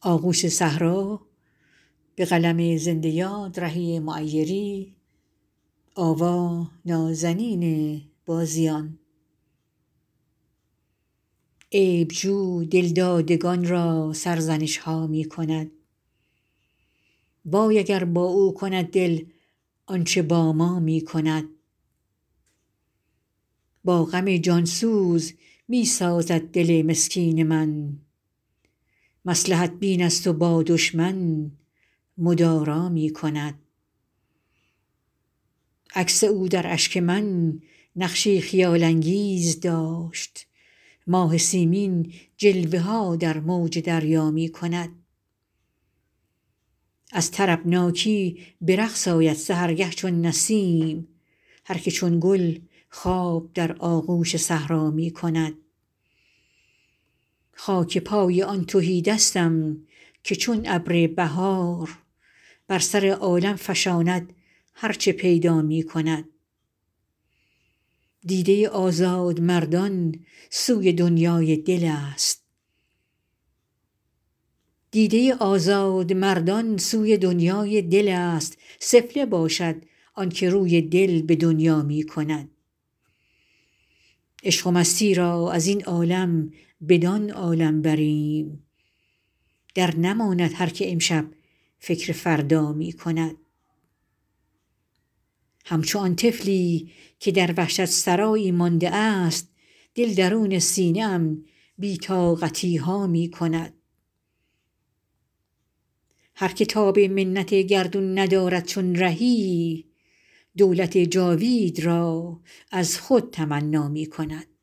آغوش صحرا به قلم زنده یاد رهی معیری. آوا نازنین بازیان. عیب جو دلدادگان را سرزنش ها می کند، وای اگر با او کند دل آنچه با ما می کند. با غم جان سوز می سازد دل مسکین من، مصلحت بین است و با دشمن مدارا می کند. عکس او در اشک من نقشی خیال انگیز داشت، ماه سیمین جلوه ها در موج دریا می کند. از طربناکی به رقص آید سحرگه چون نسیم، هر که چون گل خواب در آغوش صحرا می کند. خاک پای آن تهیدستم که چون ابر بهار بر سر عالم فشاند هر چه پیدا می کند. دیده آزادمردان سوی دنیای دل است، سفله باشد آن که روی دل به دنیا می کند. عشق و مستی را از این عالم بدان عالم بریم، در نماند هر که امشب فکر فردا می کند. همچو آن طفلی که در وحشت سرایی مانده است، دل درون سینه ام بی طاقتی ها می کند. هر که تاب منت گردون ندارد چون رهی، دولت جاوید را از خود تمنا می کند.